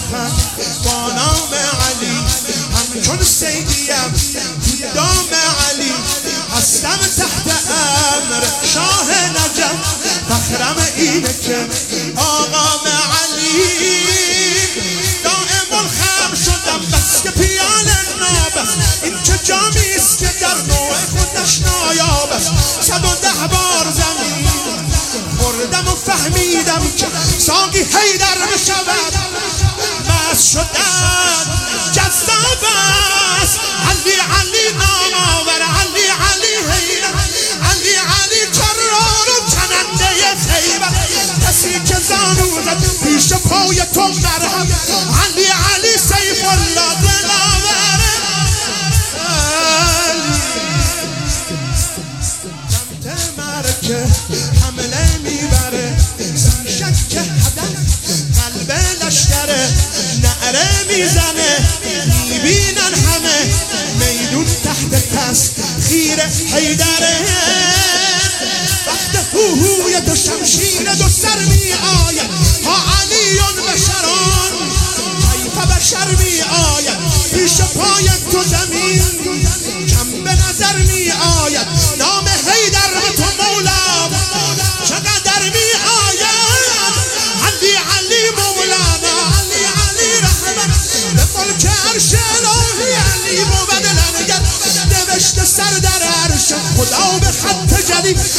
سخن با نام علی، همچون سیدیم توی دام علی، هستم تحت امر شاه نجف، فخرم اینه که آقام علی. دائم الخمر شدم بس که پیاله نابست، این چه جامیست که در نوع خودش نایاب است. 110 بار زمین خوردم و فهمیدم که ساقی حیدر بشود، مست شدن جذاب است. علی علی نام آور، علی علی حیدر، علی علی کرار و تننده خیبر، کسی که زانو زد پیش پای تو مرهم، علی علی سیف الله دلاور. سمت مرکه حمله میبره، شک هدف قلب لشکره، نعره میزنه میبینن همه، میدون تحت تسخیر حیدره. وقت هوهوی تو شمشیر دو سر می آید، ها علیون بشران کیف بشر می آید، پیش پای تو زمین کم به نظر می آید. نام حیدر و تو مولا چقدر می آید، علی علی مولانا، علی علی رحمت به ملک عرش الهی، علی بود لنگر نوشته سر در عرش خدا به خط جدید،